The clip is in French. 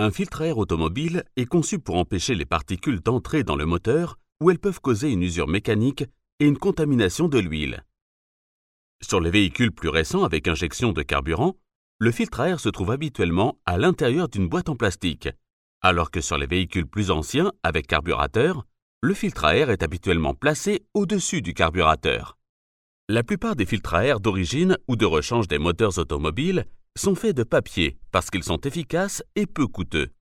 Un filtre à air automobile est conçu pour empêcher les particules d'entrer dans le moteur où elles peuvent causer une usure mécanique et une contamination de l'huile. Sur les véhicules plus récents avec injection de carburant, le filtre à air se trouve habituellement à l'intérieur d'une boîte en plastique, alors que sur les véhicules plus anciens avec carburateur, le filtre à air est habituellement placé au-dessus du carburateur. La plupart des filtres à air d'origine ou de rechange des moteurs automobiles sont faits de papier parce qu'ils sont efficaces et peu coûteux.